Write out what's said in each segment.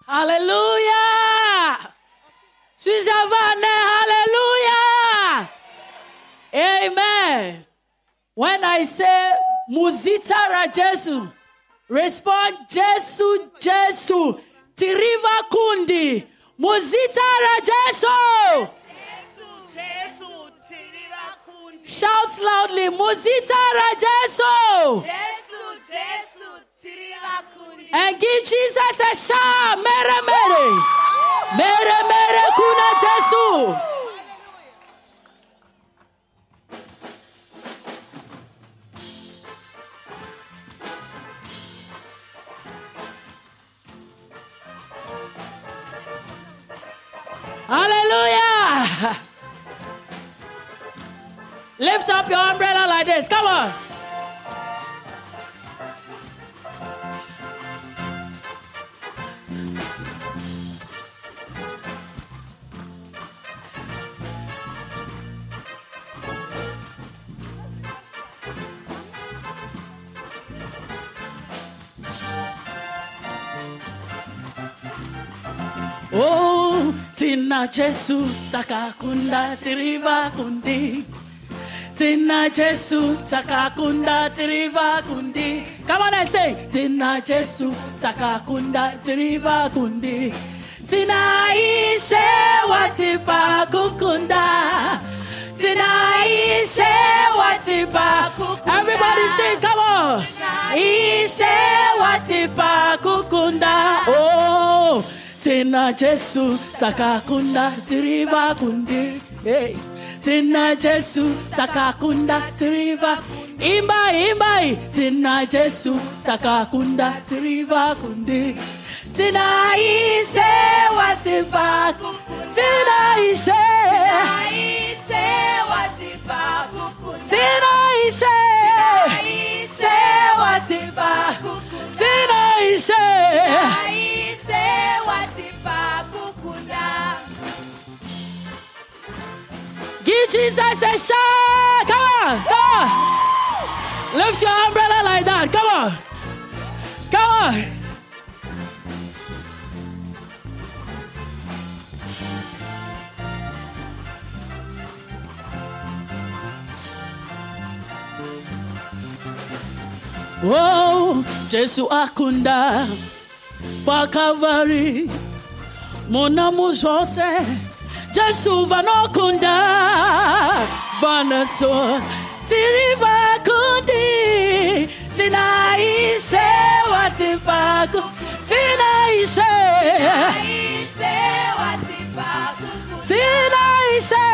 Hallelujah. Hallelujah. Amen. When I say Muzita Rajesu, respond Jesu, Jesu. Tiriva Kundi. Muzita Rajesu. Shout loudly, Muzita Rajesu. And give Jesus a shout. Mere mere. Mere mere kuna Jesu. Hallelujah. Lift up your umbrella like this. Come on. Oh, Tina Jesu takakunda tiriva kundi. Tina Jesu takakunda tiriva kundi. Come on and say, Tina Jesu takakunda tiriva kundi. Tina ishe watipa kukunda. Tina ishe watipa kukunda. Everybody sing, come on. Ishe watipa kukunda. Oh, Tina Jesu takakunda tiriva kundi. Hey. Tina Jesu takakunda tiriva. Imba. Tina Jesu takakunda tiriva kundi. Tina ishe watipa. Tina ishe watipa. Tina ishe watipa. Tina ishe watipa kukunda. Give Jesus a shout. Come on. Lift your umbrella like that. Come on. Oh, Jesu akunda pa Calvary. Mona mujose Jesu vanokunda vanaso tiriva kundi. Tina ishe watipaku. Tina ishe watipaku. Tina ishe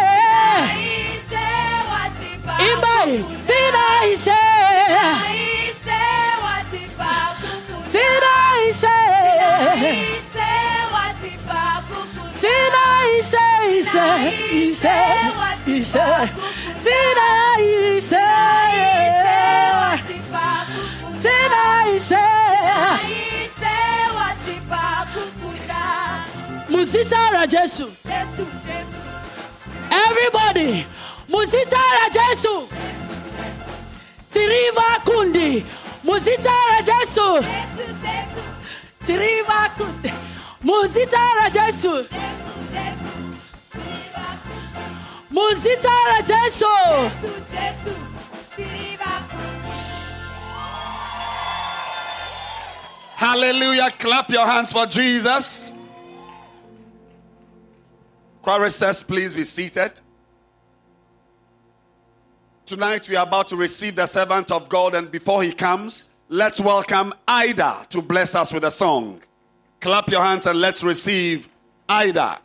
imbai. Tina ishe watipaku. Tina ishe watipaku. Tina ishe Tina ishe Tina ishe Muzita Rajesu. Everybody, Muzita Rajesu. Tiriva kundi. Muzita Rajesu. Tiriva kundi. Muzita Rajesu. Muzita Rajesu. Hallelujah. Clap your hands for Jesus. Choristers, please be seated. Tonight we are about to receive the servant of God, and before he comes, let's welcome Ida to bless us with a song. Clap your hands and let's receive Ida.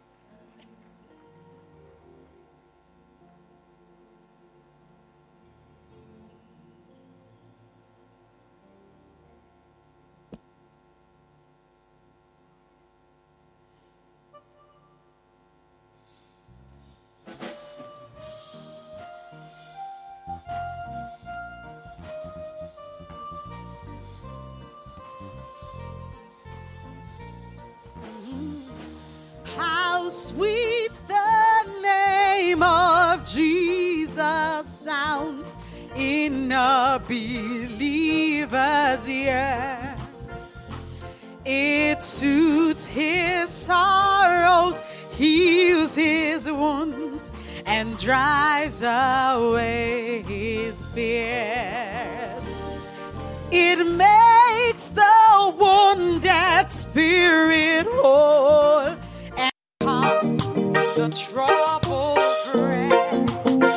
How sweet the name of Jesus sounds in a believer's ear. It soothes soothes his sorrows, heals his wounds, and drives away his fears. It makes the wounded spirit whole and calms the troubled breast.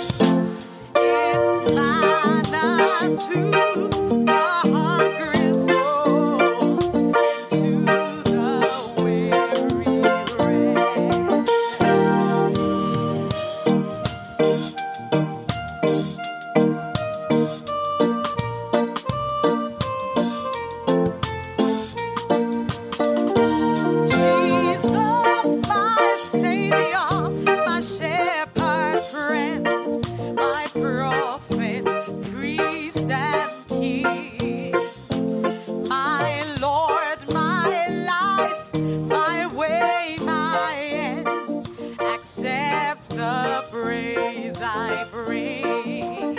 It's manna to the hungry soul, to the weary rest. Jesus, my Savior, my shepherd friend, my prophet, priest and king, my Lord, my life, my way, my end, accept the praise I bring.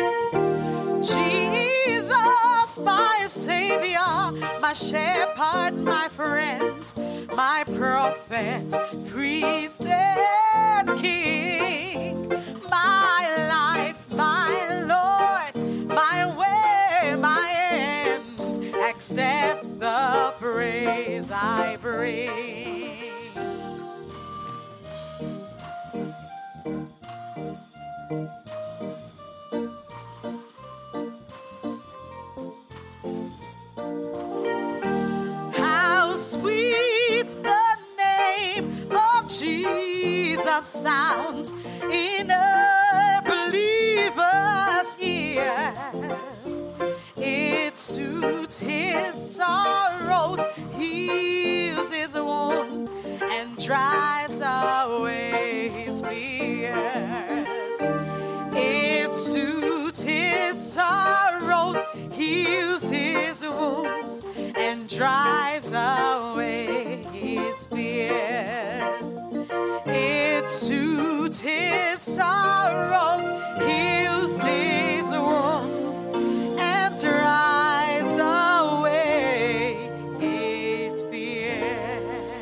Jesus, my Savior, my shepherd, my friend, my prophet, priest and king, my life, my Lord, my way, my end, accept the praise I bring. How sweet the name of Jesus sounds in a believer's ears. It soothes his sorrows, heals his wounds, and drives away his fears. It soothes his sorrows, heals his wounds, and drives away his fears. It soothes his sorrows, heals his wounds, and drives away his fears.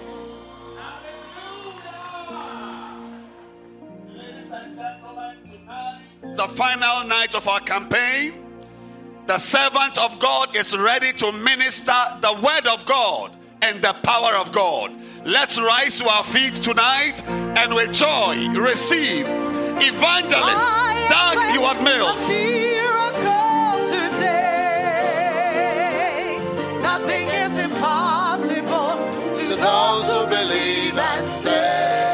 The final night of our campaign, the servant of God is ready to minister the word of God and the power of God. Let's rise to our feet tonight and with joy receive Evangelist Doug Ewart Mills. Miracle today. Nothing is impossible to those who believe and say.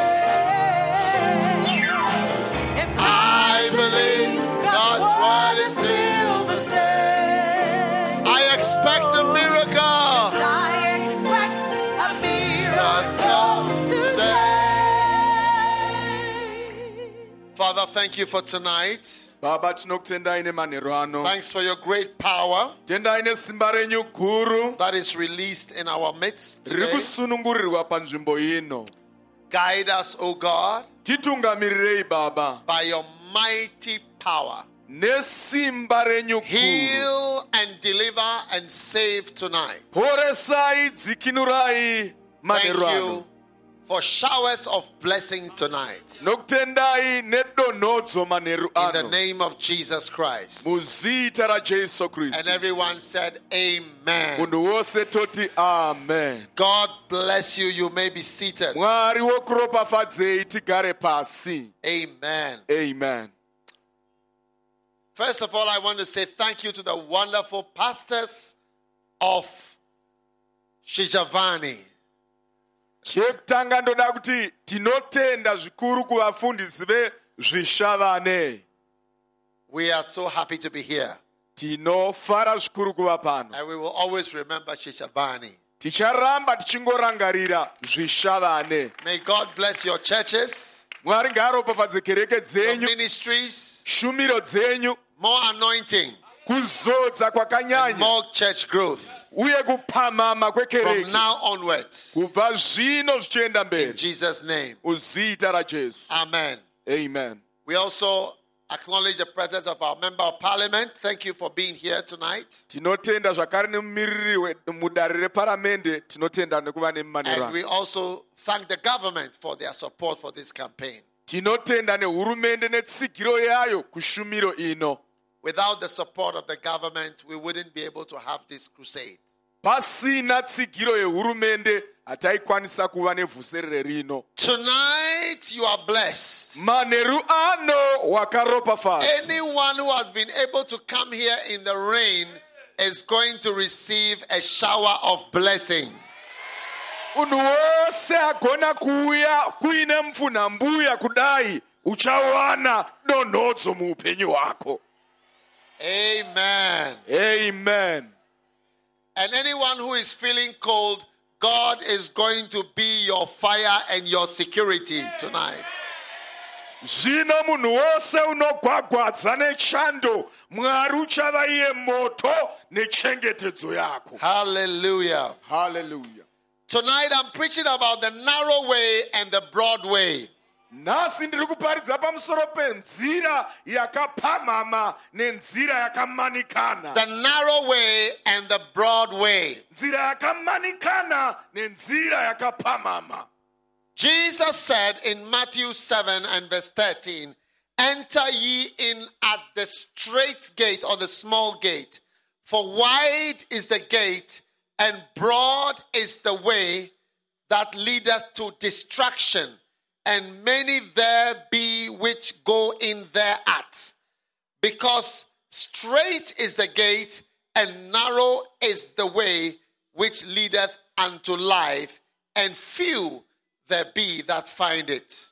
And I believe God's word is still the same. I expect a miracle. I expect a miracle today. Father, thank you for tonight. Baba tinokutendai nemanheru ano. Thanks for your great power Tendai nesimba renyu guru that is released in our midst riri today. kusunungurirwa panzvimbo ino. Guide us, O God, Titungamirirei Baba by your mighty power. nesimba renyu guru. Heal and deliver and save tonight. Poresai dzikinurai Thank manheru ano. you for showers of blessing tonight. Nokutendai nedonhodzo manheru In the ano. name of Jesus Christ. Muzita raJesu And Kristu. everyone said, Amen. Munhu wose toti amen. God bless you. You may be seated. Mwari wokuropafadzei tigare pasi. Amen. Amen. First of all, I want to say thank you to the wonderful pastors of Shijavani. Chekutanga ndoda kuti tinotenda zvikuru kuvafundisi vezvishavane. We are so happy to be here. Tinofara zvikuru kuva pano. And we will always remember Shijavani. Ticharamba tichingorangarira zvishavane. May God bless your churches, Mwari ngaaropafadze kereke your dzenyu, ministries, shumiro dzenyu, more anointing, kuzodza and kwakanyanya, more church growth uye kupamhama from kwekereke. now onwards. Kubva zvino zvichienda In mberi. Jesus' name. Muzita raJesu. Amen. Amen. We also acknowledge the presence of our Member of Parliament. Thank you for being here tonight. tinotenda zvakare nemumiriri mudare reparamende tinotenda nekuva And nemumaniro we also thank the government for their support for this campaign. tinotenda nehurumende netsigiro yayo kushumiro ino. Without the support of the government, we wouldn't be able to have this crusade. Pasina tsigiro yehurumende hataikwanisa kuva nevhuserere rino. Tonight, you are blessed. Manheru ano wakaropafadzwa. Anyone who has been able to come here in the rain is going to receive a shower of blessing. Unhu wose agona kuuya kuine mupfunhambuya kudai uchawana donhodzo muupenyu hwako. Amen. Amen. And anyone who is feeling cold, God is going to be your fire and your security tonight. Zvino munhu wose unogwagwadza nechando, Mwari uchava iye moto nechengetedzo yako. Hallelujah. Hallelujah. Tonight I'm preaching about the narrow way and the broad way. Nhasi ndiri kuparidza pamusoro penzira yakapamhama nenzira yakamanikana. The narrow way and the broad way. Nzira yakamanikana nenzira yakapamhama. Jesus said in Matthew 7 and verse 13, "Enter ye in at the straight gate or the small gate, for wide is the gate and broad is the way that leadeth to destruction, and many there be which go in thereat. Because straight is the gate and narrow is the way which leadeth unto life, and few there be that find it."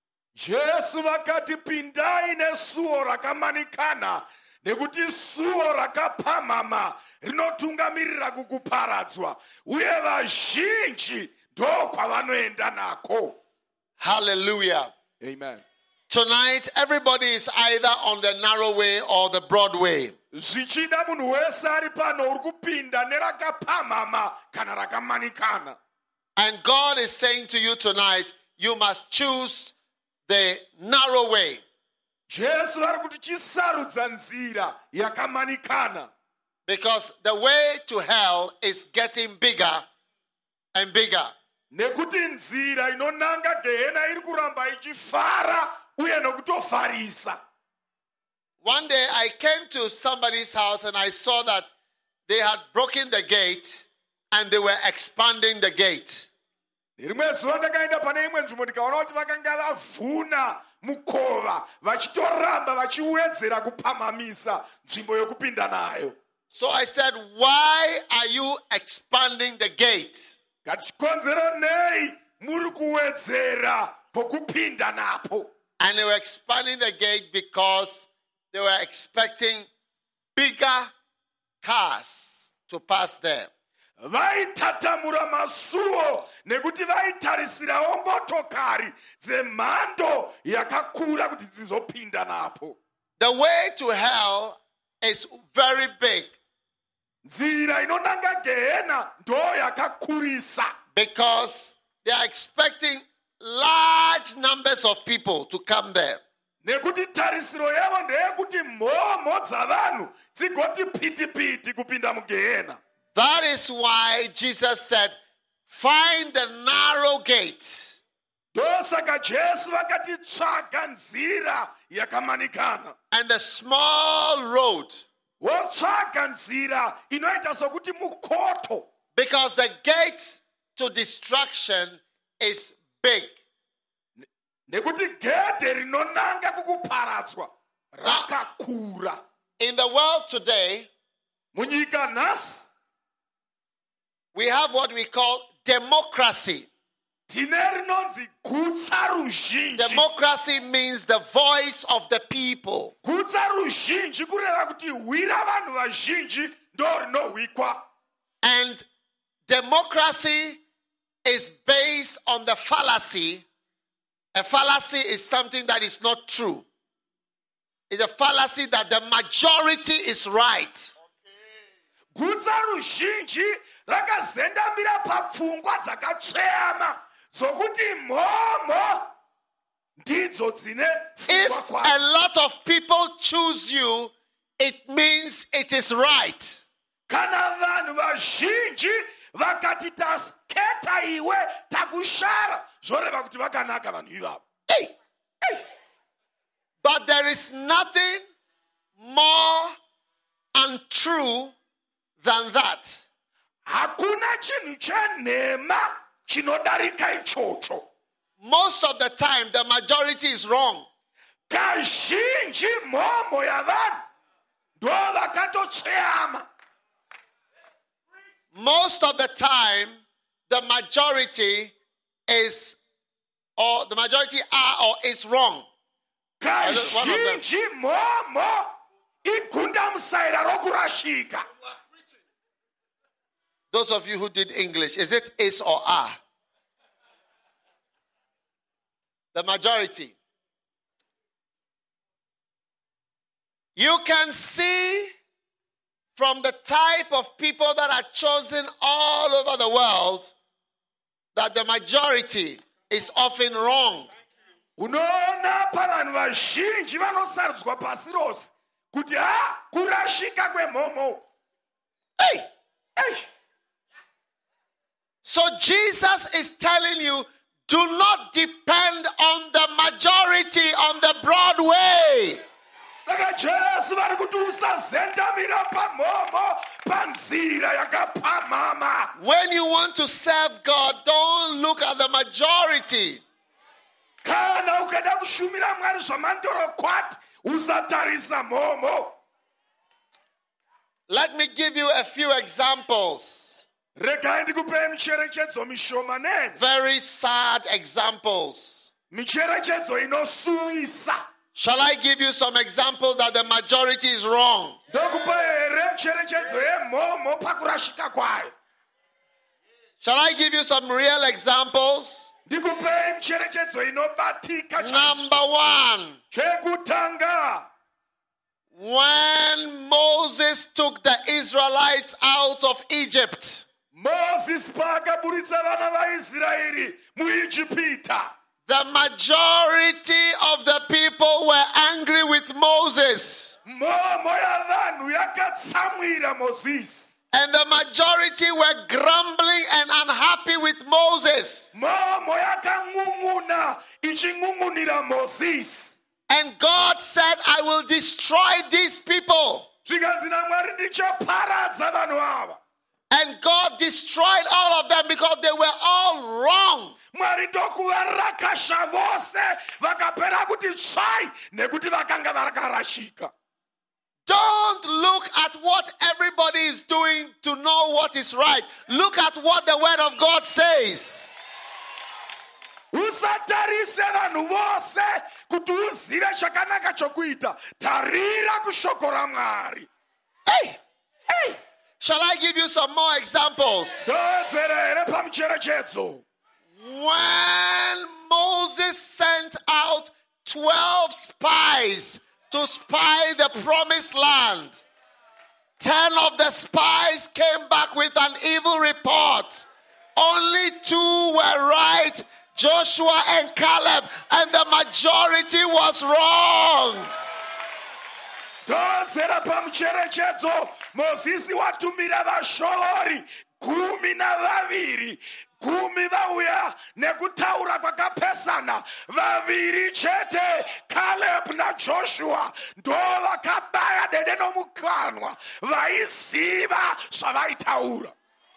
Jesu vakati pindai nesuo rakamanikana, nekuti suo rakapamhama rinotungamirira kukuparadzwa, uye vazhinji ndokwavanoenda nako. Hallelujah. Amen. Tonight, everybody is either on the narrow way or the broad way. Zvichida munhu wese ari pano uri kupinda nerakapamhama kana rakamanikana. And God is saying to you tonight, you must choose the narrow way. Jesu ari kuti chisarudza nzira yakamanikana. Because the way to hell is getting bigger and bigger. Nekuti nzira inonanga gehena iri kuramba ichifara uye nokutofarisa. One day I came to somebody's house and I saw that they had broken the gate and they were expanding the gate. Rimwe zuva ndakaenda pane imwe nzvimbo ndikaona kuti vakanga vavhuna mukova vachitoramba vachiwedzera kupamhamisa nzvimbo yokupinda nayo. So I said, "Why are you expanding the gate?" Chikonzero nei muri kuwedzera pokupinda napo. And they were expanding the gate because they were expecting bigger cars to pass there. Vaitatamura masuo nekuti vaitarisirawo motokari dzemhando yakakura kuti dzizopinda napo. The way to hell is very big. Nzira inonanga gehena ndo yakakurisa. Because they are expecting large numbers of people to come there. Nekuti tarisiro yavo ndeyekuti mhomho dzavanhu dzigoti piti-piti kupinda mugehena. That is why Jesus said, "Find the narrow gate." Ndosaka Jesu vakati tsvaga nzira yakamanikana. And the small road. Wotsvaga nzira inoita sokuti mukoto. Because the gate to destruction is big. Nekuti gedhe rinonanga kukuparadzwa rakakura. In the world today, Munyika nhasi we have what we call democracy. tine rinonzi gutsa ruzhinji. Democracy means the voice of the people. Gutsa ruzhinji kureva kuti hwira vanhu vazhinji ndo rinohwikwa. And democracy is based on the fallacy. A fallacy is something that is not true. It's a fallacy that the majority is right. Gutsa ruzhinji rakazendamira papfungwa dzakatsveyama dzokuti mhomho ndidzo dzine If pfungwa a kwadzo. lot of people choose you, it means it is right. Kana vanhu vazhinji vakati taketa iwe takushara zvoreva kuti vakanaka vanhu ivavo. Hey. But there is nothing more untrue than that. Hakuna chinhu chenhema chinodarika ichocho. Most of the time, the majority is wrong. Kazhinji mhomho yavanhu ndo vakatotsveyama. Most of the time, the majority is, or the majority are or is wrong. Kazhinji mhomho igundamusaira rokurashika. Those of you who did English, is it is or are? The majority. You can see from the type of people that are chosen all over the world that the majority is often wrong. Unoona pavanhu vazhinji vanosarudzwa pasi rose kuti kurashika kwemhomho. Hey! Hey! So Jesus is telling you, do not depend on the majority, on the broad way. Saka Jesu vari kuti usazendamira pamhomho panzira yakapamhama. When you want to serve God, don't look at the majority. Kana ukada kushumira Mwari zvamandorokwati usatarisa mhomho. Let me give you a few examples. Regai ndikupe micherechedzo mishoma neni. Very sad examples. Micherechedzo inosuwisa. Shall I give you some examples that the majority is wrong? Ndokupa here micherechedzo yemhomho pakurashika kwayo. Shall I give you some real examples? Ndikupe micherechedzo inobatika. Number one. Chekutanga. When Moses took the Israelites out of Egypt, Moses pakaburitsa vana vaIsraeri muIjipita. the majority of the people were angry with Moses. Mhomho yavanhu yakatsamwira Moses. And the majority were grumbling and unhappy with Moses. Mhomho yakang'ung'una ichingungunira Moses. And God said, I will destroy these people. Zvikanzi naMwari ndichaparadza vanhu ava. And God destroyed all of them because they were all wrong. Mwari ndokuvarakasha vose vakapera kuti tsvai nekuti vakanga varakarashika. Don't look at what everybody is doing to know what is right. Look at what the Word of God says. Usatarise vanhu vose kuti uzive chakanaka chokuita. Tarira kushoko raMwari. Hey! Hey! Shall I give you some more examples? Ndodzera here pamucherechedzo. When Moses sent out 12 spies to spy the promised land, 10 of the spies came back with an evil report. Only 2 were right, Joshua and Caleb, and the majority was wrong. Ndodzera pamucherechedzo. Mozisi watumira vashori 12. 10 vauya nekutaura kwakapesana. 2 chete, Caleb na Joshua, ndo vakabaya dede nomukanwa. Vaiziva zvavaitaura.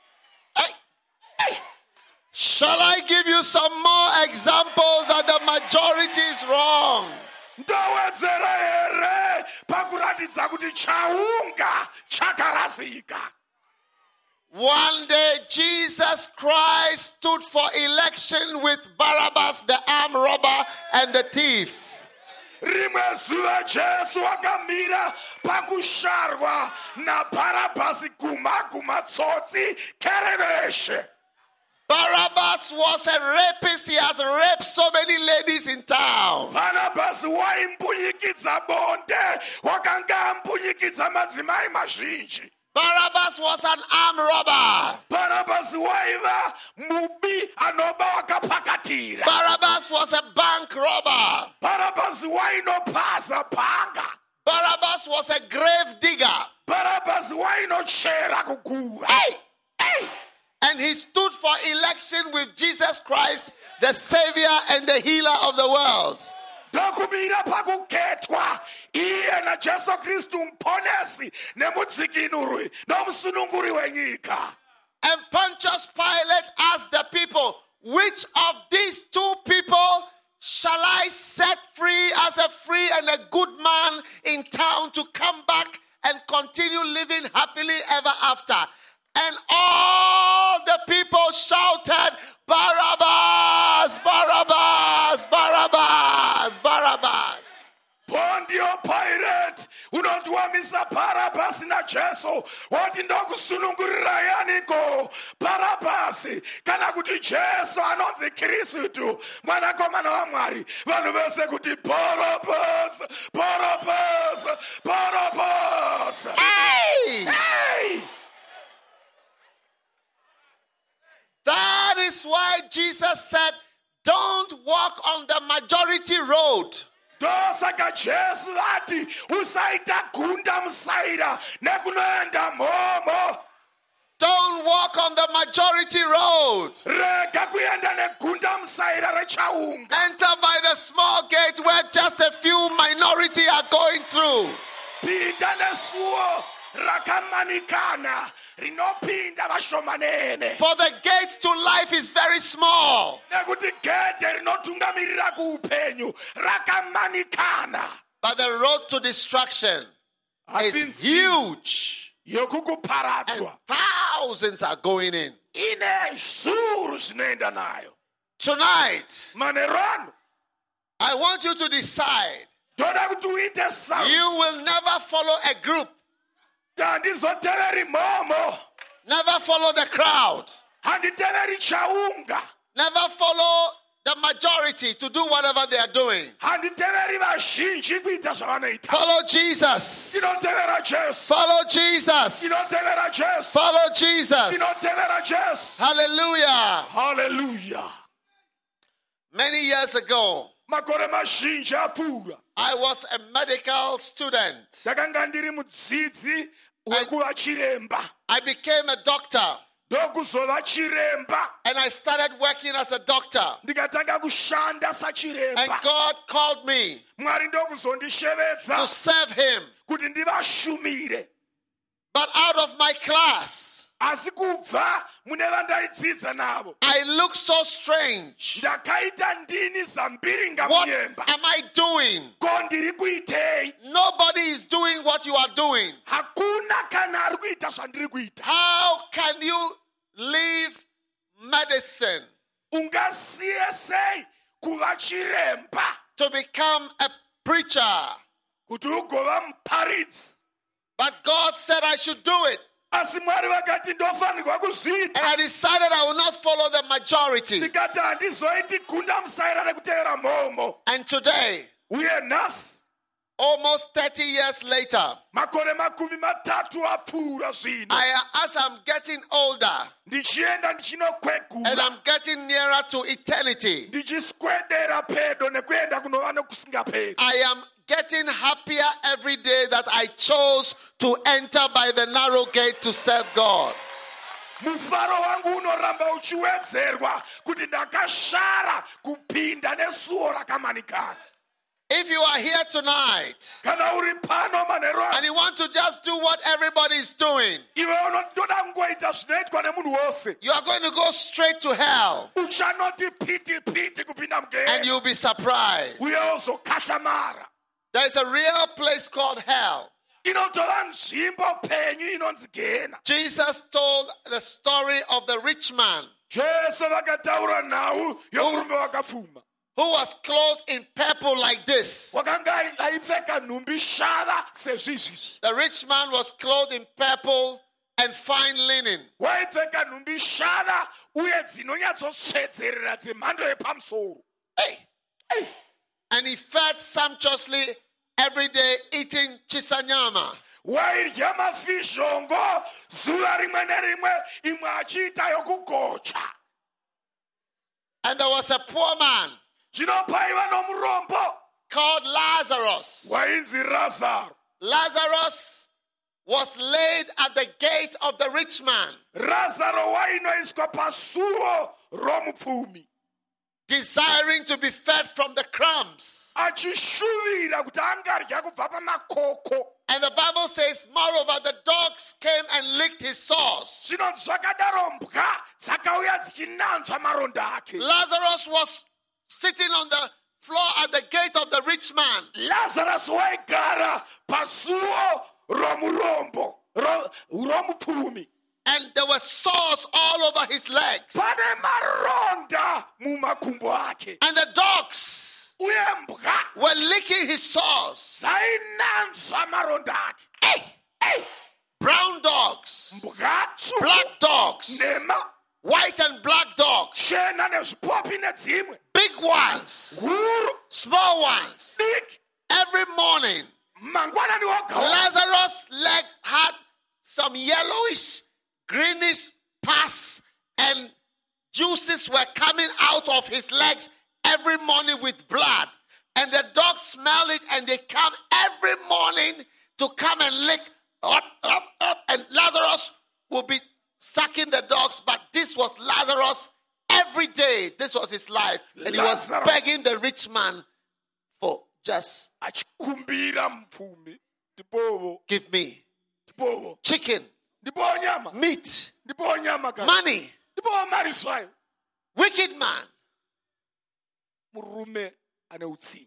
Hey! Shall I give you some more examples that the majority is wrong? Ndowedzera here pakuratidza kuti chaunga chakarasika. One day Jesus Christ stood for election with Barabbas, the armed robber and the thief. Rimwe zuva Jesu akamira pakusharwa naBharabhasi guma tsotsi kereveshe. Barabbas was a rapist. He has raped so many ladies in town. Bharabhasi waimbuyikidza bonde, wakanga ambuyikidza madzimai mazhinji. Barabbas was an armed robber. Bharabhasi waiva mubi anoba wakapakatira. Barabbas was a bank robber. Barabbas wainophaza bhanga. Barabbas was a grave digger. Barabbas wainochera kuguva. Hey! And he stood for election with Jesus Christ, the Savior and the healer of the world. Dokumira pakuketwa iye na Jesu Kristu mponesi nemudzikinuri nomsununguri wenyika. And Pontius Pilate asked the people, which of these two people shall I set free as a free and a good man in town to come back and continue living happily ever after? And all the people shouted, Barabbas, Barabbas, Barabbas, Barabbas. Pondio Pilate unondiwamisa Barabbas na Jesu woti ndokusunungurira yaniko Barabbas kana kuti Jesu anonzi Kristu mwanakomana wa Mwari vanhu vese kuti Barabbas Barabbas Barabbas. Hey! That is why Jesus said, don't walk on the majority road. Dosaka Jesu ati usaita gunda musaira nekunoenda momo. Don't walk on the majority road. Rega kuenda negunda musaira rechaunga. Enter by the small gate where just a few minority are going through. Pinda nesuo rakamanikana rinopinda vashomanene. For the gate to life is very small. Nekuti gete rinotungamirira kuupenyu rakamanikana. But the road to destruction is huge. And Yokukuparadzwa thousands are going in. ine zuru zvinoenda nayo. Tonight, Manerano I want you to decide toda kuti uite sarudzo. you will never follow a group. Handizoteveri momo, Never follow the crowd. handiteveri chaunga, Never follow the majority to do whatever they are doing. handiteveri vazhinji kuita zvavanoita. Follow Jesus. Ndinotevera Jesu, Follow Jesus. ndinotevera Jesu, Follow Jesus. ndinotevera Jesu. Hallelujah. Hallelujah. Many years ago, Makore mazhinji apfuura I was a medical student. ndakanga ndiri mudzidzi wekuva chiremba, I became a doctor ndokuzova chiremba, and I started working as a doctor. ndikatanga kushanda And sachiremba. God called me Mwari to ndokuzondishevedza serve Him. kuti ndivashumire. But out of my class, Asi kubva mune vandaidzidza navo I looked so strange. ndakaita ndini zambiringa What munyemba. am I doing? Ko ndiri kuitei? Nobody is doing what you are doing. Hakuna kana ari kuita zvandiri kuita. How can you leave medicine Ungasiye sei kuva chiremba to become a preacher? kuti ugova muparidzi? But God said I should do it. Asi Mwari vakati ndofanirwa And kuzviita. I decided I will not follow the majority. Ndikati handizoiti gunda musaira rekutevera mhomo. And today, Uye nhasi almost 30 years later, makore makumi matatu apfuura zvino as I'm getting older ndichienda and ndichinokwegura I'm getting nearer to eternity, ndichiswedera pedo nekuenda kunova nokusingaperi. I am getting happier every day that I chose to enter by the narrow gate to serve God. Mufaro wangu unoramba uchiwedzerwa kuti ndakashara kupinda nesuo rakamanikana. If you are here tonight Kana uri pano manheru and you want to just do what everybody is doing, iwe unotoda kungoita zvinoitwa nemunhu wose, you are going to go straight to hell uchanoti piti piti kupinda and mugehena you'll be surprised. uye uzokashomara. There is a real place called hell. Inotova nzvimbo penyu inonzi gehena. Jesus told the story of the rich man Jesu vakataura nhau yomurume wakapfuma who was clothed in purple like this. wakanga aipfeka nhumbi shava sezvizvizvi. The rich man was clothed in purple and fine linen. Waipfeka nhumbi shava uye dzinonyatsosvedzerera dzemhando yepamusoro. Hey. And he fed sumptuously every day, eating chisanyama. Wairya mafizhongo zuva rimwe nerimwe, imwe achiita yokugocha. And there was a poor man zvino paiva nomurombo called Lazarus. wainzi Lazaro. Lazarus was laid at the gate of the rich man, Lazaro wainoiswa pasuo romupfumi desiring to be fed from the crumbs. achishuvira kuti angarya kubva pamakoko. And the Bible says, moreover, the dogs came and licked his sores. Zvinonzi zvakadaro mbwa dzakauya dzichinanzva maronda ake. Lazarus was sitting on the floor at the gate of the rich man. Lazarus waigara pasuo romurombo romupfumi. And there were sores all over his legs. Pane maronda mumakumbo ake. And the dogs Uye mbwa were licking his sores. dzainanzva maronda ake. Brown dogs, Mbwa tsvuku, black dogs, nema, white and black dogs, chena nezvipopi nedzimwe. big ones, Huru, small ones. diki, Every morning, mangwanani woga. Lazarus' leg had some yellowish, greenish pus, and juices were coming out of his legs every morning with blood. And the dogs smell it, and they come every morning to come and lick up. And Lazarus will be sucking the dogs, but this was Lazarus every day. This was his life. And he was Lazarus. begging the rich man for just Achikumbira mupfumi. Ndipovo, give me ndipovo. chicken, Ndipovo nyama. meat, Ndipovo nyama kana. money. Ndipovo mari zvayo. Wicked man. Murume ane utsinye.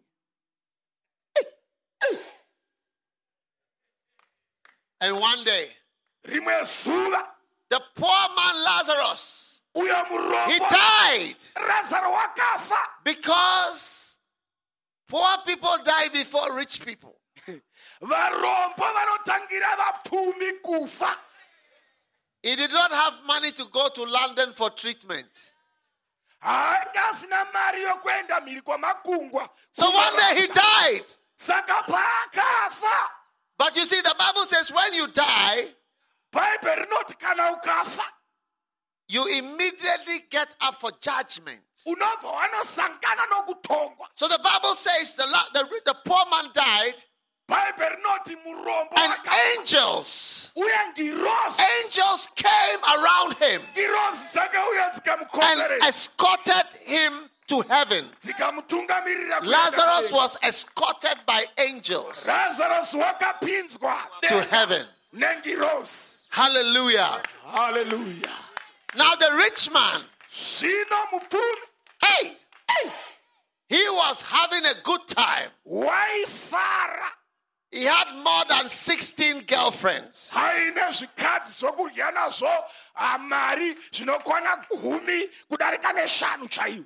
And one day, Rimwe zuva, the poor man Lazarus, uyo he murombo died Lazaro wakafa. because poor people die before rich people. Varombo vanotangira vapfumi kufa. He did not have money to go to London for treatment. Haangasina mari yokuenda mhiri kwamakungwa. So one day he died. Saka paakafa. But you see, the Bible says when you die, Bhaibheri rinoti kana ukafa, you immediately get up for judgment. unobva wanosangana nokutongwa. So the Bible says the poor man died, Bhaibheri rinoti murombo and wakafa. angels Uye ngirozi came around him dzakauya and dzikamukomberedza escorted him to heaven. dzikamutungamirira kuenda Lazarus kudenga. was escorted by angels Lazarus wakapinzwa to heaven. nengirozi. Hallelujah. Hallelujah. Now the rich man, Zvino mupfumi hey, he was having a good time. waifara, He had more than 16 girlfriends. aine zvikadzi zvokurya nazvo mari zvinokwana 10 kudarika neshanu chaiwo.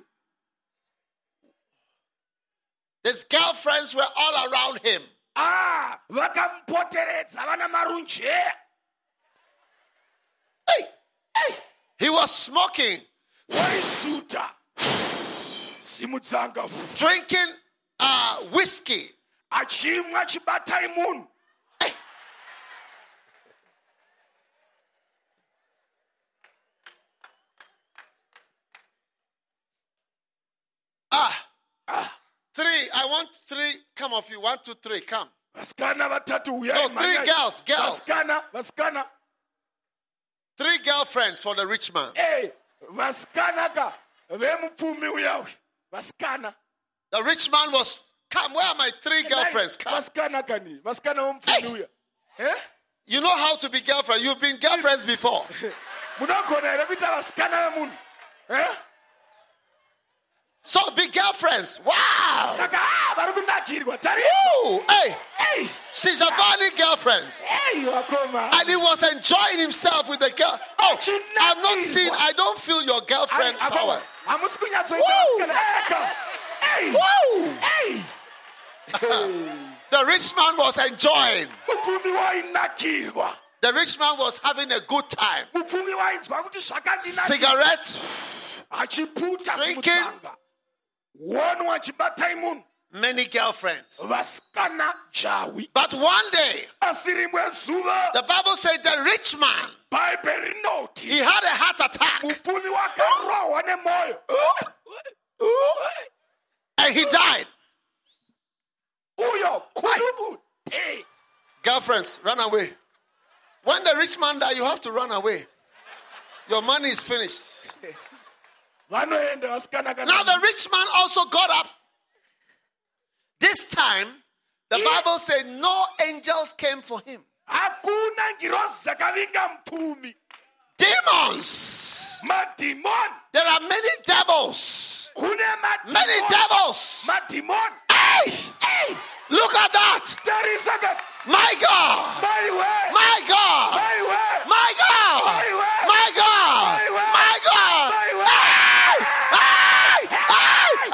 His girlfriends were all around him. Vakamupoteredza vana marunjeya. He was smoking, Waisuta simudzanga, drinking whiskey. achimwa chibatai munhu. Three. I want three. Come of you. 1, 2, 3. Come. Vasikana vatatu No, uyai 3 manyai. girls. Vasikana 3 girlfriends for the rich man. vasikana ka vemupfumi uyawi. Vasikana The rich man was, come, where are my 3 girlfriends? Come. vasikana kani vasikana vomupfumi uya. You know how to be girlfriend. You've been girlfriends before. Munogona here kuita vasikana vemunhu. So be girlfriends. Wow. Saka vari kunakirwa. Tarisa. Ooh, hey. She's a funny girlfriends. Wakoma. And he was enjoying himself with the girl. Oh, I've not seen, I don't feel your girlfriend power. Hamusi kunyatsoita Woo. vasikana. Woo. The rich man was enjoying. Mupfumi wainakirwa. The rich man was having a good time. Mupfumi wainzwa kuti zvakandinakira. Cigarettes, Achiputa drinking. simudzanga. Wonwa chibatai munhu. many girlfriends. Vasikana jawi. But one day, Asi rimwe zuva. the Bible said the rich man, Bhaibheri rinoti. he had a heart attack. Mupfumi wakarohwa nemwoyo. friends, run away. When the rich man dies, you have to run away. Your money is finished. vanoenda vasikana Now the rich man also got up. This time, the Bible said no angels came for him. hakuna ngirozi dzakavinga mupfumi. Demons. Madimoni. There are many devils. Kune Many devils. madimoni. Hey! Look at that. Tarisa ka My God. maiwe. My God. Maiwe. My God. My God. My God. Hey! Hey!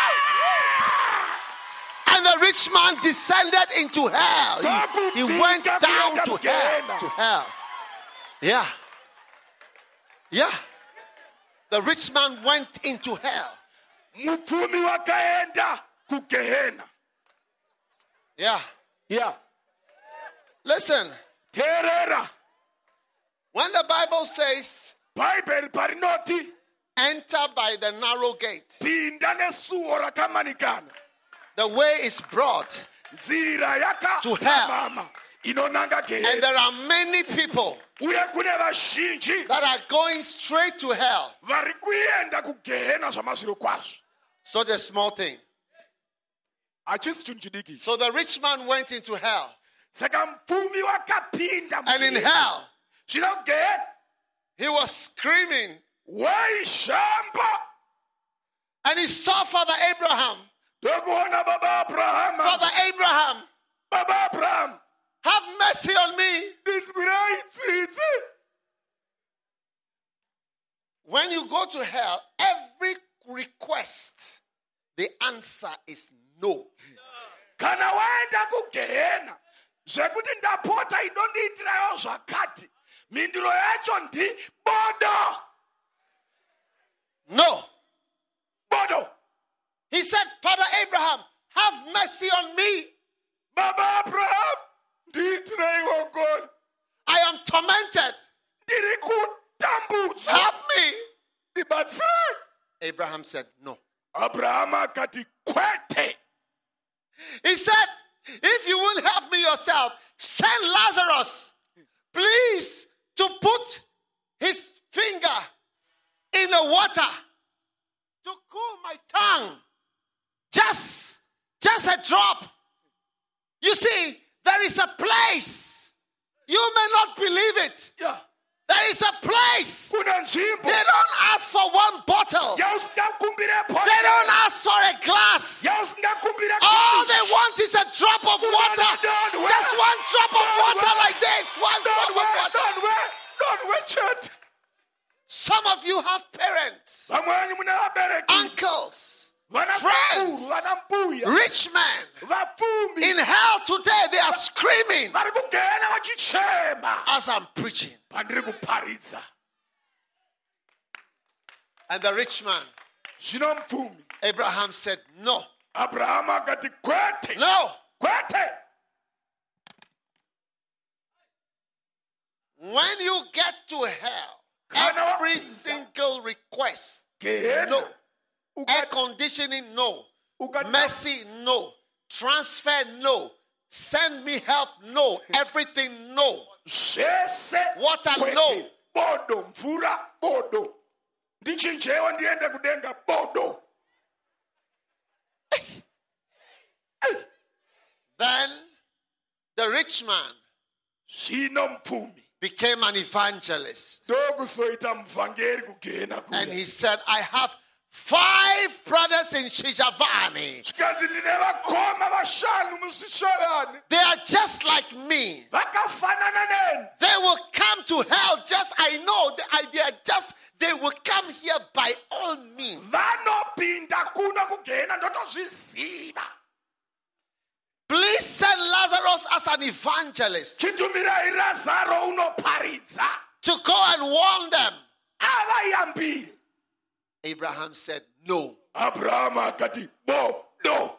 Hey! And the rich man descended into hell. He went down to hell. To hell. Yeah. Yeah. The rich man went into hell. Mupfumi wakaenda kugehena. Yeah. Yeah. Listen. Terera. When the Bible says, Bible parinoti enter by the narrow gate, pinda nesuo rakamanikana. the way is broad, Nzira yaka To hell. mama inonanga and gehena. there are many people Uye kune vazhinji that are going straight to hell. vari kuenda kugehena zvamazviro kwazvo. It's not a small thing. Hachisi chinhu chidiki. So the rich man went into hell. Saka mupfumi wakapinda And in hell, zvino gehena he was screaming. waishamba. And he saw Father Abraham. Ndokuona baba Abrahama. Father Abraham, Baba Abraham. have mercy on me. Ndinzwirai tsitsi. When you go to hell, every request, the answer is no. Kana waenda kugehena zvekuti ndapota inondiitirayo zvakati mhinduro yacho bodo. No. Bodo. He said, Father Abraham, have mercy on me. Baba Abraham, ndiitiraiwo God. I am tormented. Ndiri kutambudzwa. Help me. Ndibatsirai. Abraham said, no. Abraham akati kwete. He said, if you won't help me yourself, send Lazarus, please, to put his finger in the water to cool my tongue. Just a drop. You see, there is a place. You may not believe it. Yeah. There is a place. Kuna nzvimbo. They don't ask for one bottle. Yausingakumbire They don't ask for a glass. Yausingakumbire All they want is a drop of water. Just one drop of water like this. One drop of water. Don't wait it. Some of you have parents, Vamweni muna vabereki. uncles, Vana friends, sekuru, vana mbuya. rich men. Vapfumi. In hell today, they are screaming Vari kugehena vachichema. as I'm preaching. Pandiri kuparidza. And the rich man, Zvino mupfumi. Abraham said, no, Abraham akati kwete. no. Kwete. When you get to hell, every single request, Gehena. no. Air Ukati- conditioning, no. ukati- Mercy, no. Transfer, no. Send me help, no. Everything, no. Zvese. Water, kwete. no. Bodo. Mvura. Bodo. Ndichinjewo ndiende kudenga. Bodo. Then the rich man Zvino mupfumi. became an evangelist. Ndokuzoita muvhangeri kugehena kuya. And he said, I have 5 brothers in Shijavani. Zvikanzi ndine vakoma vashanu musvishavani. They are just like me. Vakafanana neni. They will come to hell just, I know the idea, just they will come here by all means. Vanopinda kuno kugehena ndotozviziva. Please send Lazarus as an evangelist Chitumirai Lazaro unoparidza. to go and warn them. Avayambire. Abraham said, no. Abraham akati bodo.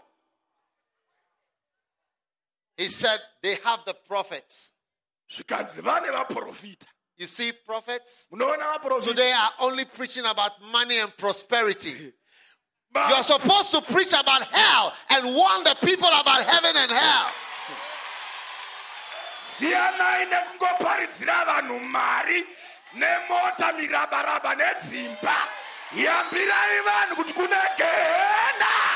He said, they have the prophets. Zvikanzi vane vaprofita. You see, prophets Munoona vaprofita. today are only preaching about money and prosperity. Ba- You're supposed to preach about hell and warn the people about heaven and hell. siyanai nekungoparidzira vanhu mari nemota mirabaraba nedzimba. Yambirai vanhu kuti kune gehena.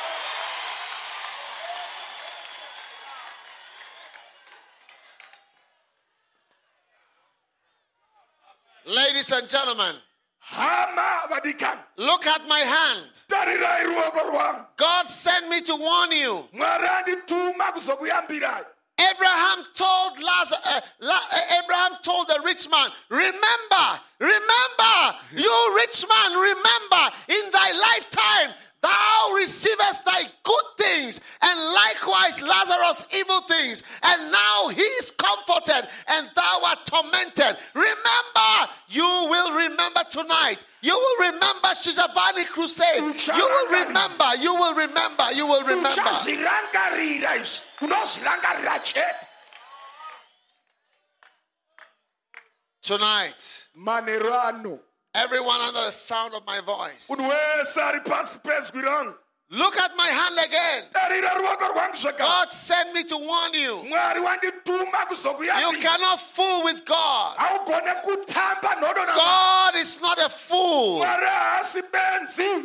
Ladies and gentlemen, Hama vadikani. look at my hand. Tarirai ruoko rwangu. God sent me to warn you. Mwari andituma kuzokuyambirai. Abraham told Abraham told the rich man, remember, you rich man, remember, in thy lifetime thou receivest thy good things, and likewise Lazarus evil things, and now he is comforted, and thou art tormented. Remember, you will remember tonight. You will remember Shizavani Crusade. You will remember. Uchazvirangarira izvi. Unozvirangarira chete. Tonight, Manheru ano. everyone under the sound of my voice, Munhu wese ari pasi pezwi rangu. look at my hand again. Tarira ruoko rwangu zvakare. God sent me to warn you. Mwari wandituma You kuzokuyambira. cannot fool with God. Haugone kutamba nhodo naMwari. God is not a fool. Mwari haasi benzi.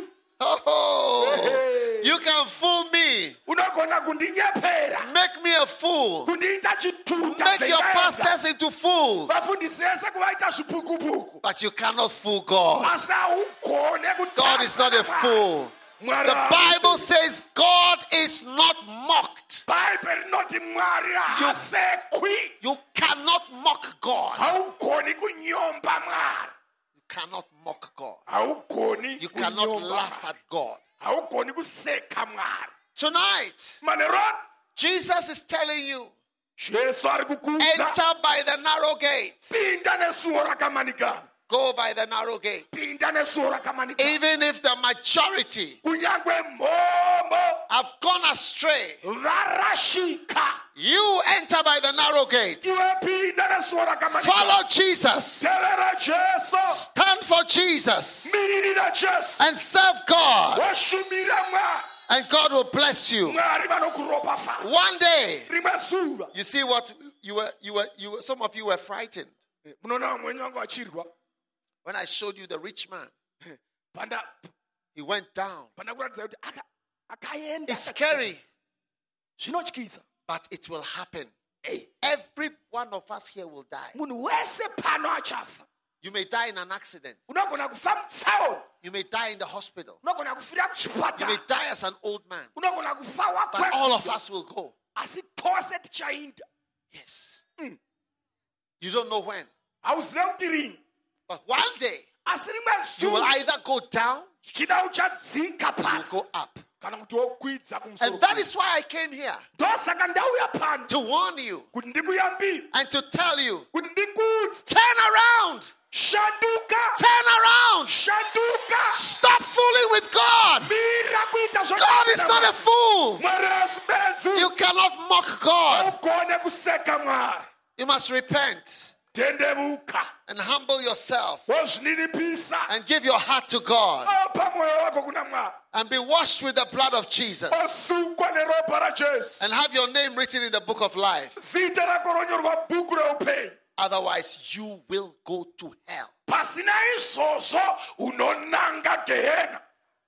Oh, you can fool me. Unogona kundinyepera. Make me a fool. Kundiita chituta Make your sevaenza. pastors into fools. Vafundisi vese kuvaita zvipukupuku. But you cannot fool God. Asi haugone kutamba God is not a naMwari. fool. Mwari The haasi Bible benzi. says God is not mocked. Bhaibheri rinoti Mwari haasekwi. You cannot mock God. Haugoni kunyomba Mwari. You cannot mock God. Haugoni You cannot kunyomba laugh Mwari. at God. Haugoni kuseka Mwari. Tonight, Manheru Jesus is telling you, Jesu ari kukuudza. enter by the narrow gate. Pinda nesuo rakamanikana. Go by the narrow gate. Pinda nesuo rakamanikana. Even if the majority Kunyangwe mhomho have gone astray, varashika. you enter by the narrow gate. Iwe pinda nesuo rakamanikana. Follow Jesus. Tevera Jesu. Stand for Jesus Miririra Jesu. and serve God, Washumira Mwari. and God will bless you. Mwari vanokuropafadza. One day, Rimwe zuva. you see what you were. Some of you were frightened Munoona vamweni vangu vachirwa. when I showed you the rich man. Panda He went down. kuratidza kuti akaenda. It's scary, Zvinotyisa. but it will happen. Hey, Every one of us here will die. munhu wese pano achafa. You may die in an accident. Unogona kufa mutsaona. You may die in the hospital. Unogona kufira You may kuchipatara. die as an old man. Unogona kufa But all of wakwe. us will go. Asi tose tichaenda. Yes. You don't know when. Hauzivi kuti rini. But one day, Asi rimwe you will zuva either go down chida uchadzika or you pasi. go up. Kana kuti wokwidza And kumusoro. that is why I came here, Ndosaka ndauya pano. to warn you Kuti ndikuyambira. and to tell you, Kuti ndikuudze. turn around. Shanduka. Turn around. Shanduka. Stop fooling with God. Mira kuita God is not a fool. Mwari haasi benzi. You cannot mock God. Haugone kuseka Mwari. You must repent Tendebuka. and humble yourself Wozvininipisa. and give your heart to God Opa mwoyo wako kuna Mwari. and be washed with the blood of Jesus Osukwa neropa raJesu. and have your name written in the book of life. Zita rako ronyorwa bhuku reupenyu. Otherwise, you will go to hell. Pasina izvozvo unonanga gehena.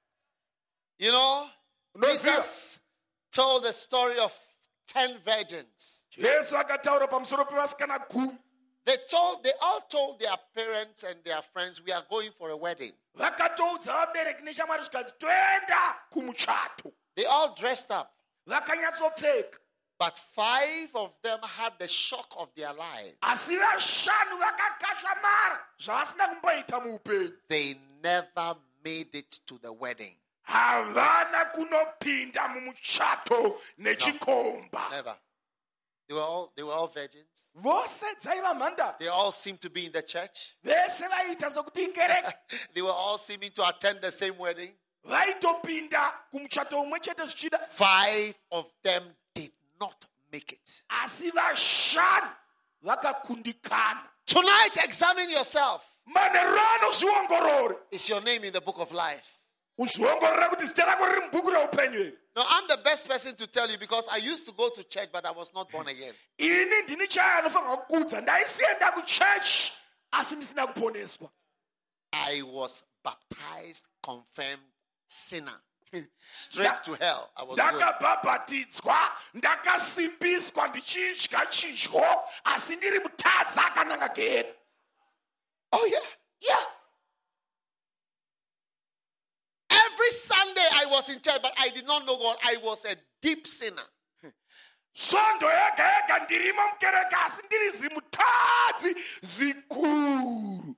You know, Unoziva? Jesus told the story of 10 virgins. Jesu akataura pamusoro pevasikana 10. They all told their parents and their friends, we are going for a wedding. Vakatoudza vabereki neshamwari zvikadzi toenda kumuchato. They all dressed up. Vakanyatsopfeka. But 5 of them had the shock of their lives. Asi vashanu vakakashamara zvavasina kumboita muupenyu. They never made it to the wedding. Havana kunopinda mumuchato nechikomba. Never. They were all virgins. Vose dzaiva mhandara. They all seemed to be in the church. Vese vaita sokuti ikereke. They were all seeming to attend the same wedding. Vaitopinda kumuchato umwe chete zvichida. 5 of them did not make it. Asi vashanu vakakundikana. Tonight, examine yourself. Manheru ano zviongorore. Is your name in the book of life? uzviongorora kuti zita rako riri mubhuku reupenyu here. No, I'm the best person to tell you because I used to go to church, but I was not born again. Ini ndini chaya anofanirwa kukudza. Ndaisienda kuchechi asi ndisina kuponeswa. I was baptized, confirmed sinner. Straight to hell. I was going. Ndakabhabhatidzwa, ndakasimbiswa ndichidya chidyo asi ndiri mutadza akananga gehena. Oh, yeah. Yeah. Every Sunday I was in church, but I did not know God. I was a deep sinner. Svondo yega yega ndirimo mukereke asi ndiri zimutadzi zikuru.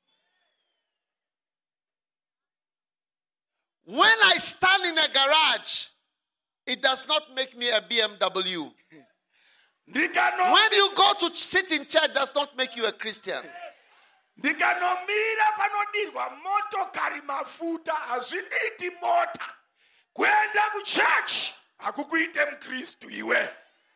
When I stand in a garage, it does not make me a BMW. When you go to sit in church, it does not make you a Christian. Ndikanomira panodirwa motokari mafuta hazvindiiti mota. Kuenda kuchechi hakukuite mukristu iwe.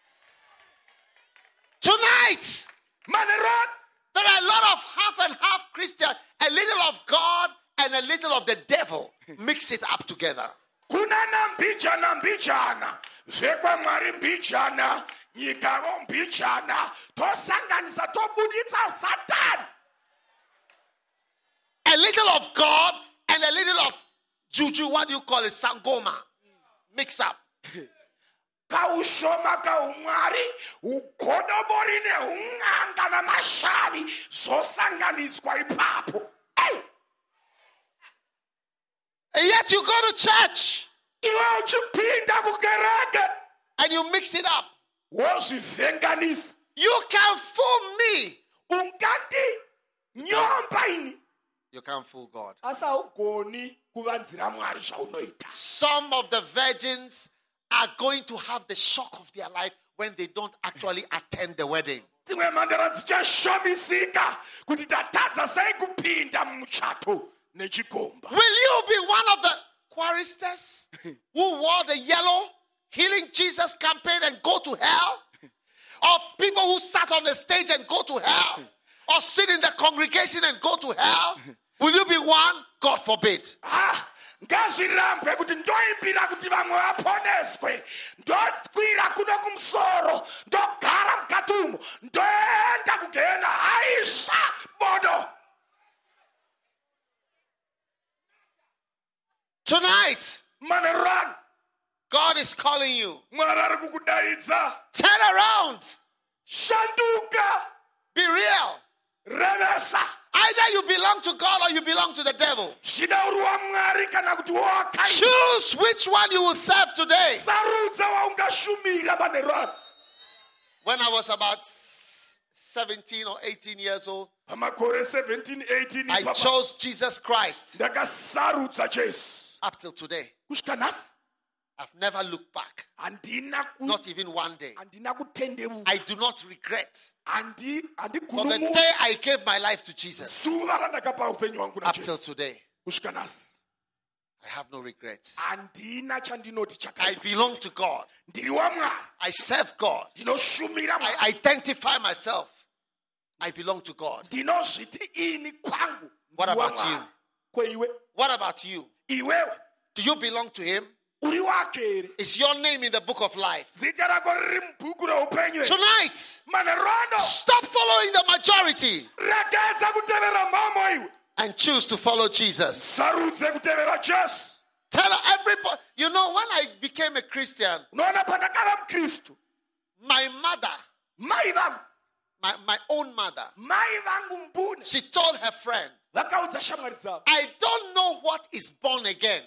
Tonight, Maneron, there are a lot of half and half Christians, a little of God and a little of the devil. Mix it up together. kunana mbijana mbijana. Zvekwamwari mbijana, nyikavo mbijana. Tosanganisa tobuditsa Satan. A little of God and a little of juju, what do you call it? Sangoma. Mix up. Kaushoma kaumwari, ugodobori neunganga namashavi, zosanganiswa ipapo. Hey! And yet you go to church Iwe uchipinda kukereke, and you mix it up. wozvivhenganisa. You can fool me. Ungati nyomba ini. You can't fool God. Asi haugoni kuvanzira Mwari zvaunoita. Some of the virgins are going to have the shock of their life when they don't actually attend the wedding. Dzimwe mhandara dzichashomisika kuti tatadza sei kupinda mumuchato nechigomba. Will you be one of the choristers who wore the yellow Healing Jesus campaign and go to hell? Or people who sat on the stage and go to hell? Or sit in the congregation and go to hell? Will you be one? God forbid. Ngazvirambwe kuti ndoimbira kuti vamwe vaponeswe, ndokwira kuno kumusoro, ndogara mukati umo, ndoenda kugehena. Aisha bodo. Tonight, Maneron, God is calling you. Mwari ari kukudaidza. Turn around. Shanduka. Be real. Revesa. Either you belong to God or you belong to the devil. Shida uri waMwari kana kuti wakai. Choose which one you will serve today. Sarudza waungashumira Maneron. When I was about 17 or 18 years old, Pamakore 17, 18. I chose Jesus Christ. Ndakasarudza Jesu. Up till today, Kusvika nhasi. I've never looked back. Not even one day. I do not regret. For the day I gave my life to Jesus, up till today, I have no regrets. I belong to God. I serve God. I identify myself. I belong to God. What about you? What about you? Do you belong to Him? Is your name in the book of life? Tonight, stop following the majority and choose to follow Jesus. Tell everybody. You know, when I became a Christian, my mother, my own mother, she told her friend, I don't know what is born again.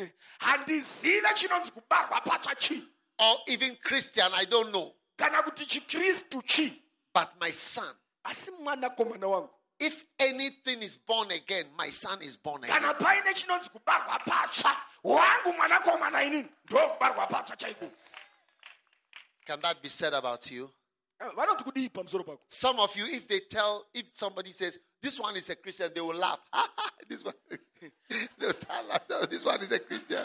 Or even Christian, I don't know. But my son, if anything is born again, my son is born again. Can that be said about you? Some of you, if somebody says, this one is a Christian, they will laugh. This one, they'll start laughing. Oh, this one is a Christian.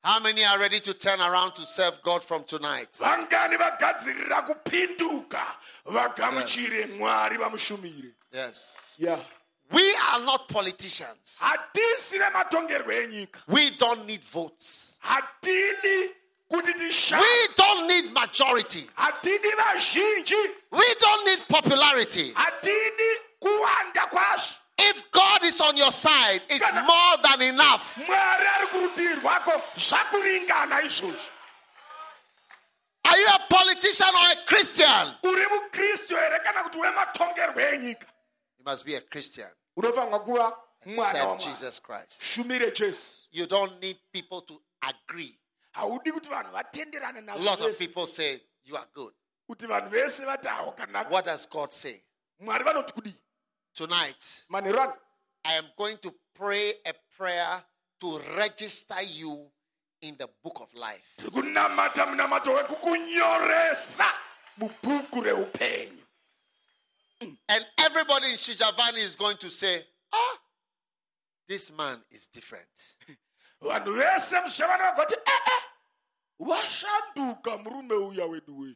How many are ready to turn around to serve God from tonight? vangani vagadzirira kupinduka vagamuchire mwari vamushumire. Yes. Yeah. We are not politicians. Hatisi nematongerwo enyika. We don't need votes. Hatidi kuti tishande. We don't need majority. Hatidi vazhinji. We don't need popularity. Hatidi kuwanda kwazvo. If God is on your side, it's more than enough. Mwari ari kurutivi rwako zvakuringana izvozvo. Are you a politician or a Christian? Uri mukristu here kana kuti wematongerwo enyika? You must be a Christian. Unofanirwa kuva mwana Serve waMwari. Jesus Christ. Shumire Jesu. You don't need people to agree. Haudi kuti vanhu vatenderane A nazvo lot of vese. people say, you are good. Kuti vanhu vese vati hawo kanaka. What does God say? Mwari vanoti kudii? Tonight, Manheru ano I am going to pray a prayer to register you in the book of life. tiri kunamata munamato wekukunyoresa mubhuku reupenyu. And everybody in Shijavani is going to say, this man is different. Vanhu vese mushavana vagoti washanduka murume uya wedu we.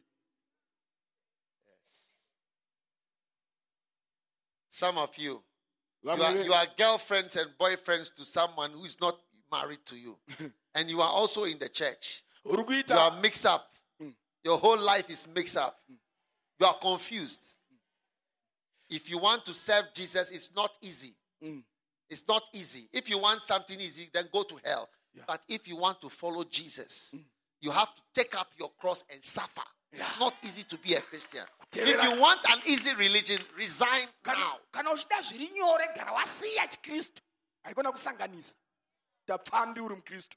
Some of you, you are girlfriends and boyfriends to someone who is not married to you. And you are also in the church. Uri You kuita are mixed up. Your whole life is mixed up. You are confused. If you want to serve Jesus, it's not easy. It's not easy. If you want something easy, then go to hell. Yeah. But if you want to follow Jesus, you have to take up your cross and suffer. It's not easy to be a Christian. If you want an easy religion, resign now. kana uchida zviri nyore gara wasiya chikristu. Haikona kusanganisa. Tapfambi uri mukristu.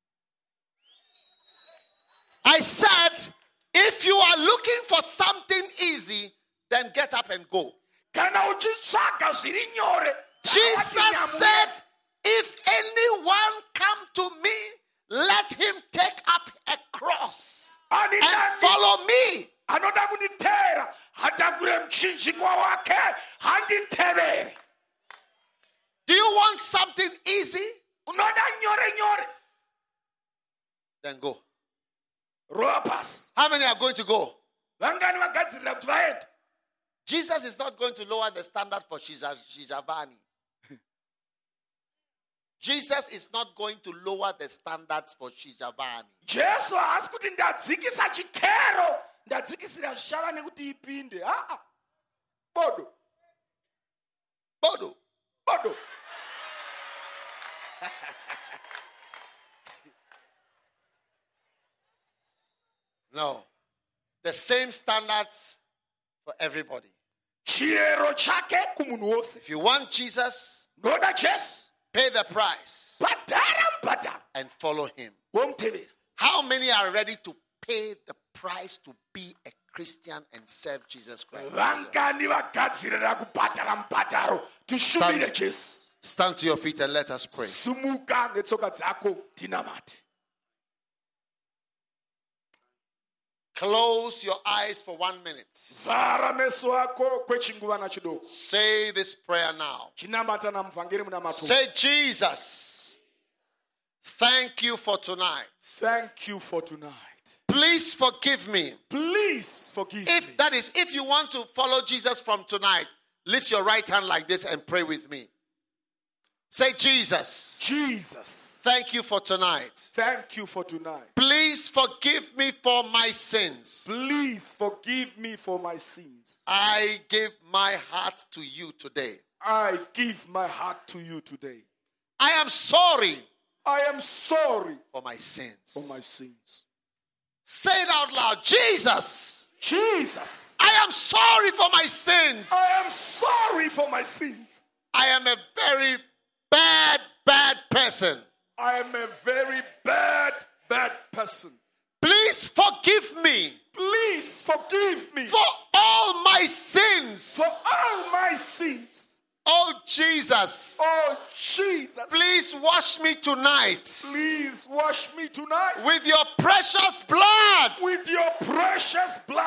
I said, if you are looking for something easy, then get up and go. Kana uchitsvaga zviri nyore. Jesus said, if anyone come to me, let him take up a cross and follow me. Anoda kunditeera hatakure muchinjikwa wake handitevere. Do you want something easy? Unoda nyore nyore. Then go. Roa pasi. How many are going to go? Vangani vagadzirira kuti vaende? Jesus is not going to lower the standard for Shijavani. Jesus is not going to lower the standards for Shijavani. Jesu haasi kuti ndadzikisa chikero ndadzikisira shavane kuti ipinde. Bodo. Bodo. Bodo. No. The same standards for everybody. Chiero chake kumunhu wose. If you want Jesus, Noda Jesu. pay the price Bhadhara mubhadharo. and follow him. Womutevera. How many are ready to pay the price to be a Christian and serve Jesus Christ? Vangani vagadzirira kubhadhara mubhadharo. Tishumire Jesu. Stand to your feet and let us pray. Sumuka netsoka dzako tinamate. Close your eyes for 1 minute. Vhara meso ako kwechinguvana chidoko. Say this prayer now. Chinamata namuvhangeri munamato. Say, Jesus, thank you for tonight. Thank you for tonight. Please forgive me. Please forgive me. If you want to follow Jesus from tonight, lift your right hand like this and pray with me. Say, Jesus, Jesus, thank you for tonight. thank you for tonight. Please forgive me for my sins. Please forgive me for my sins. I give my heart to you today. I give my heart to you today. I am sorry I am sorry for my sins. for my sins. Say it out loud. Jesus, Jesus, I am sorry for my sins. I am sorry for my sins. I am a very bad person. I am a very bad person. Please forgive me Please forgive me for all my sins. for all my sins. Oh, Jesus, Oh, Jesus, please wash me tonight please wash me tonight with your precious blood. with your precious blood.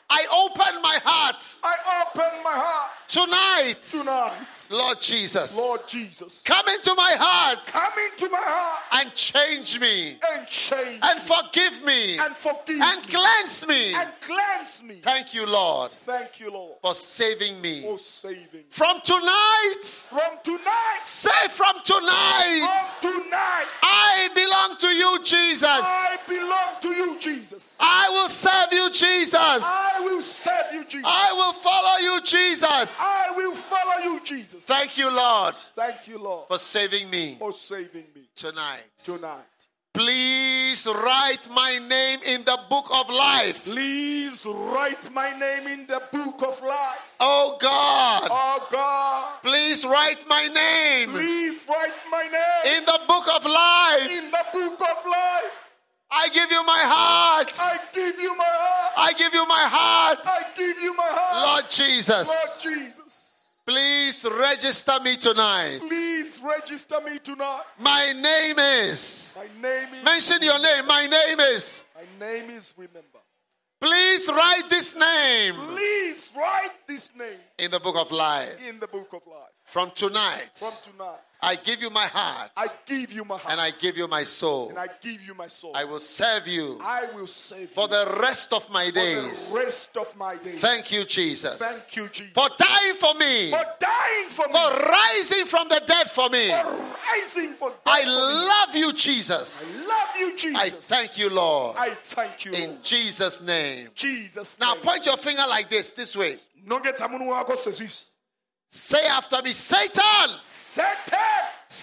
I open my heart I open my heart tonight. tonight. Lord Jesus, Lord Jesus, come into my heart come into my heart and change me and change and forgive me and forgive and me cleanse me. and cleanse me. Thank you, Lord, Thank you, Lord, for saving me. for saving. From tonight, From tonight, say from tonight, from tonight, I belong to you, Jesus. I belong to you, Jesus. I will serve you, Jesus. I will serve you, Jesus. I will follow you, Jesus. I will follow you, Jesus. Thank you, Lord, Thank you, Lord, for saving me for saving me tonight. tonight. Please write my name in the book of life. Please write my name in the book of life. Oh God, Oh God, please write my name please write my name in the book of life. in the book of life. I give you my heart. I give you my heart. I give you my heart. I give you my heart. Lord Jesus, Lord Jesus, please register me tonight. please register me tonight. My name is, My name is, mention your name. My name is, my name is remember. please write this name Please write this name in the book of life. in the book of life. From tonight, From tonight, I give you my heart I give you my heart and I give you my soul. and I give you my soul. I will serve you I will save for you the rest of my for days. the rest of my days. Thank you, Jesus, Thank you, Jesus, for dying for me, for dying for me, for rising from the dead for me. for rising for death I for me. love you, Jesus. I love you, Jesus. I thank you, Lord, I thank you, in Lord. Jesus' name. Jesus' Now name. point your finger like this way. Nongetsa munhu wako sezvizvi. Say after me, Satan, Satan,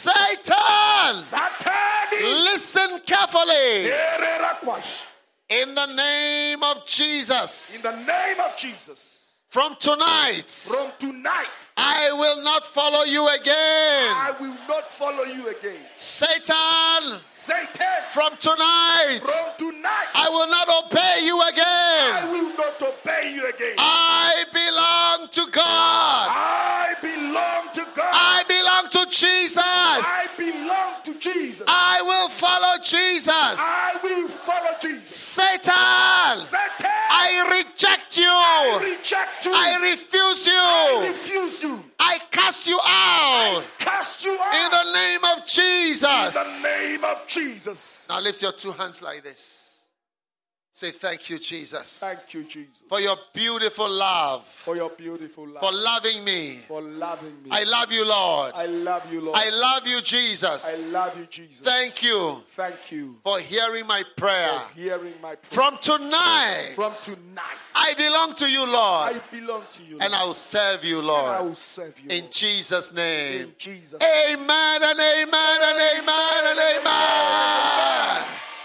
Satan, Satani, listen carefully. terera kwazvo. In the name of Jesus, In the name of Jesus, from tonight, from tonight, I will not follow you again. I will not follow you again. Satan, Satan, from tonight, from tonight, I will not obey you I again. will not obey you again. I belong to God. I belong to God. I belong to Jesus. I belong to Jesus. I will follow Jesus. I will follow Jesus. Satan, Satan, I reject I you. reject you. I refuse I you. refuse you. I cast you out Cast you out. in the name of In Jesus. the name of Jesus. Now lift your two hands like this. Say thank you, Jesus, Thank you, Jesus, for your beautiful love, for your beautiful love, for loving me. for loving me. I love you, Lord. I love you, Lord. I love you, I Jesus. love you, Jesus. Thank you Thank you for hearing my prayer. for hearing my prayer. From tonight, From tonight, I belong to you, Lord, I belong to you, and Lord. I will serve you, And I Lord. will serve you, In Lord. Jesus' name. In Jesus' Amen and amen and amen and amen.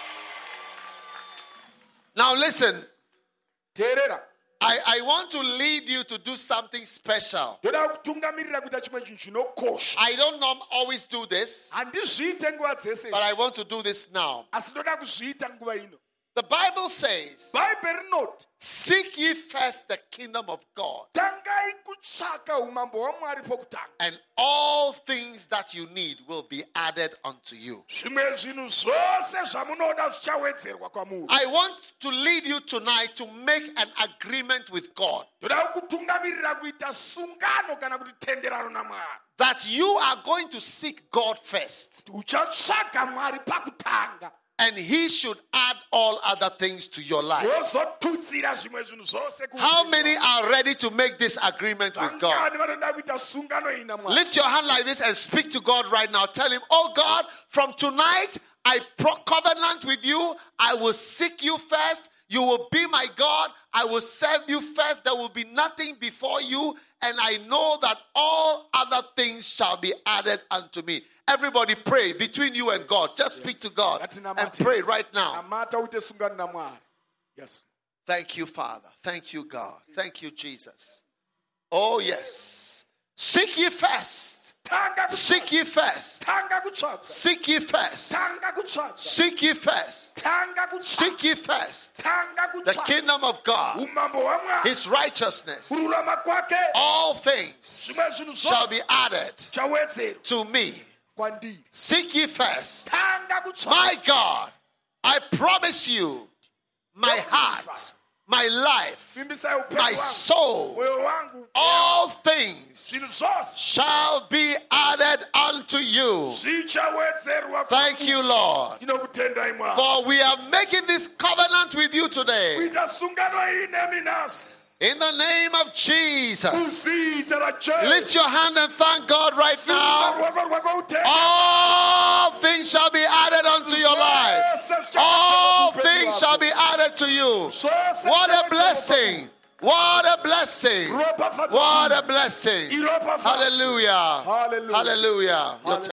Now listen, Terera. I want to lead you to do something special. Ndoda kutungamirira kuita chimwe chinhu chinokosha. I don't always do this, Handizviite nguva dzese, but I want to do this now. asi ndoda kuzviita nguva ino. The Bible says, Bhaibheri rinoti, seek ye first the kingdom of God, tangai kutsvaka umambo hwaMwari pokutanga. and all things that you need will be added unto you. Zvimwe zvinhu zvose zvamunoda zvichawedzerwa kwamuri. I want to lead you tonight to make an agreement with God Ndoda kutungamirira kuita sungano kana kuti tenderano naMwari. that you are going to seek God first, Uchatsvaka Mwari pakutanga. and He should add all other things to your life. Wozotutsira zvimwe zvinhu zvose kuupenyu How hwako. many are ready to make this agreement with God? Vangani vanoda kuita sungano iyi naMwari? Lift your hand like this and speak to God right now. Tell Him, oh God, from tonight I covenant with you. I will seek you first. You will be my God. I will serve you first. There will be nothing before you. And I know that all other things shall be added unto me. Everybody pray between you and God. Just speak to God and pray right now. Namata uite sungano naMwari. Yes. Thank you, Father. Thank you, God. Thank you, Jesus. Oh, yes. Seek ye first. Tanga kutsvaka. Seek ye first. Tanga kutsvaka. Seek ye first. Tanga kutsvaka. Seek ye first. Tanga kutsvaka. Seek ye first Tanga the kutsvaka. kingdom of God, Umambo hwaMwari. His righteousness. Kururama kwake. All things Zvimwe zvinhu shall be zvose added chawedzerwa to me. kwandiri. Seek ye first. Tanga kutsvaka. My God, I promise you, my heart, my life, vimbisa uphelo my wangu, soul, moyo wangu, all things zvinhu zvose shall be added unto you. zvichawedzerwa. Thank you, Lord. Ndinokutendai Mwari. For we are making this covenant with you today. Kuita sungano iyi nemi nhasi. In the name of Jesus. Muzita raJesu. Lift your hand and thank God right Simudza now. ruoko rwako utende. All things shall be added unto your life. All things shall be added to you. What a blessing. What a blessing. What a blessing. Hallelujah. Hallelujah. Hallelujah. Your